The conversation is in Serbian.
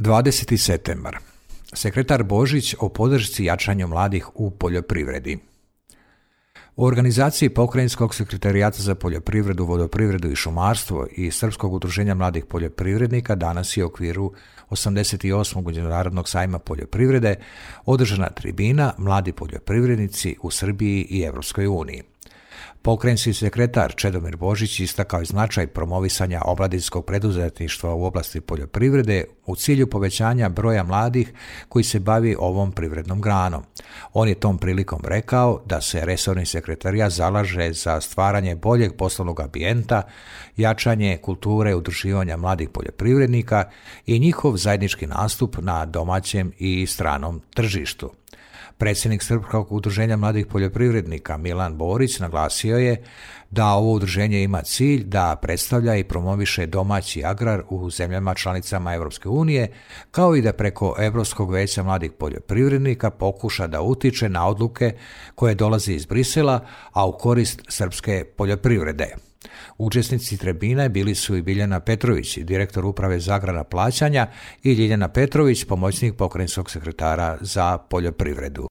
20. septembar. Sekretar Božić o podršci jačanju mladih u poljoprivredi. U organizaciji Pokrajinskog sekretarijata za poljoprivredu, vodoprivredu i šumarstvo i Srpskog udruženja mladih poljoprivrednika danas je u okviru 88. Međunarodnog sajma poljoprivrede održana tribina Mladi poljoprivrednici u Srbiji i Evropskoj uniji. Pokrajinski sekretar Čedomir Božić istakao je značaj promovisanja omladinskog preduzetništva u oblasti poljoprivrede u cilju povećanja broja mladih koji se bavi ovom privrednom granom. On je tom prilikom rekao da se resorni sekretarijat zalaže za stvaranje boljeg poslovnog ambijenta, jačanje kulture udruživanja mladih poljoprivrednika i njihov zajednički nastup na domaćem i stranom tržištu. Predsjednik Srpskog udruženja mladih poljoprivrednika Milan Borić naglasio je da ovo udruženje ima cilj da predstavlja i promoviše domaći agrar u zemljama članicama Evropske unije, kao i da preko Evropskog veća mladih poljoprivrednika pokuša da utiče na odluke koje dolaze iz Brisela, a u korist srpske poljoprivrede. Učesnici tribine bili su i Biljana Petrović, direktor Uprave za agrarna plaćanja, i Ljiljana Petrović, pomoćnik pokrajinskog sekretara za poljoprivredu.